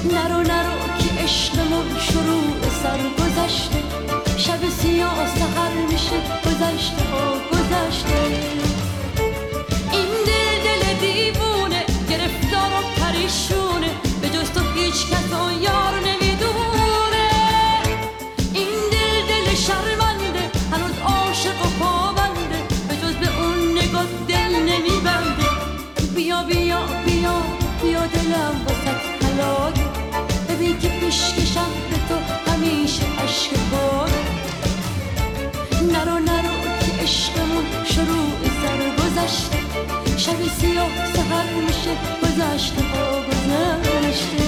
نرو نرو که عشقمون شروع سر گذشته، شب سیاه سحر میشه گذشته ها گذشته. این دل دیوونه گرفتار و پریشونه، به جز تو هیچ کس و یار نمیدونه. این دل شرمنده هنوز عاشق و پابنده، به جز به اون نگاه دل نمیبنده. بیا بیا بیا بیا دلم واسه حلاله، ببین که پیشکشم به تو همیشه عشق باله. نرو نرو که عشقمون شروع سر گذشته، شب سیاه سحر میشه گذشته ها گذشته.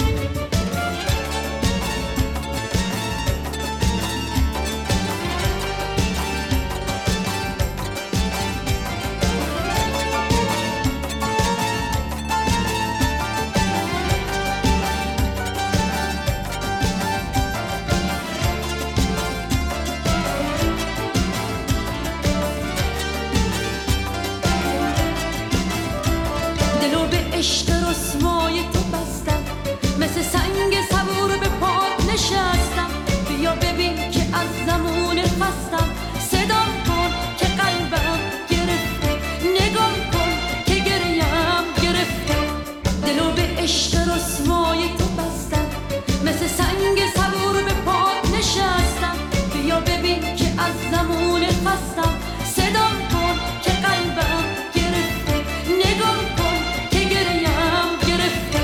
عشق رسوای تو بستم، مثل سنگ صبور به پات نشستم. بیا ببین که از زمان خستم، صدام کن که قلبم گرفته، نگاه کن که گریم گرفته. دلو به عشق رسوای تو بستم، مثل سنگ صبور به پات نشستم. بیا ببین که از زمان خستم، صدام کن که قلبم گرفته، نگاه کن که گریم گرفته.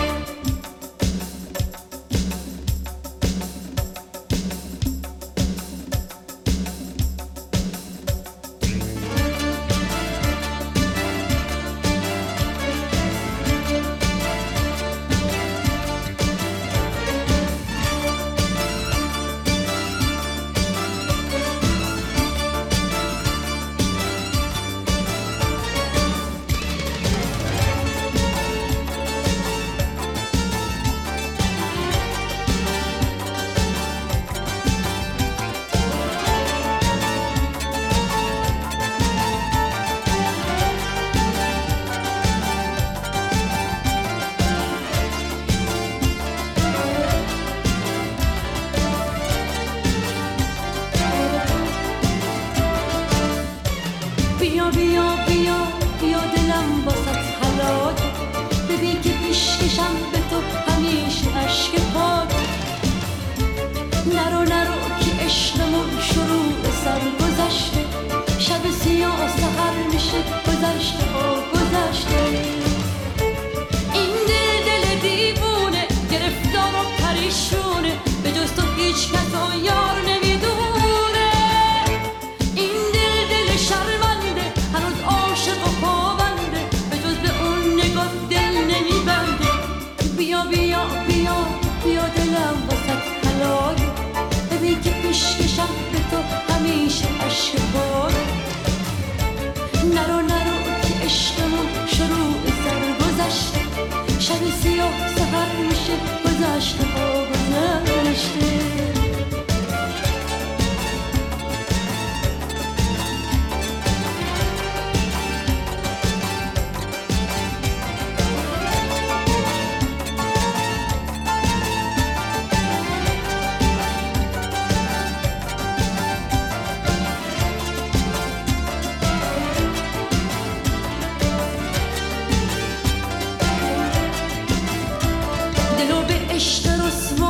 بیا بیا بیا بیا دلم واسه حلاله، ببین که پیشکشم به تو همیشه عشق پاک. نرو نرو که عشقمون شروع سر گذشته، شب سیاه سحر میشه گذشته ها گذشته. این دل دیوونه گرفتار و پریشونه، به جز تو هیچ کس و یار نمیدونه. این دل شرمنده هنوز عاشق و پابنده، به جز به اون نگاه دل نمیبنده. بیا بیا بیا بیا دلم واسه حلاله، ببین که پیشکشم به تو همیشه عشق باله. نرو نرو که عشقمون شروع سر گذشته، شب سیاه سحر میشه گذشته ها گذشته. عشق رسوا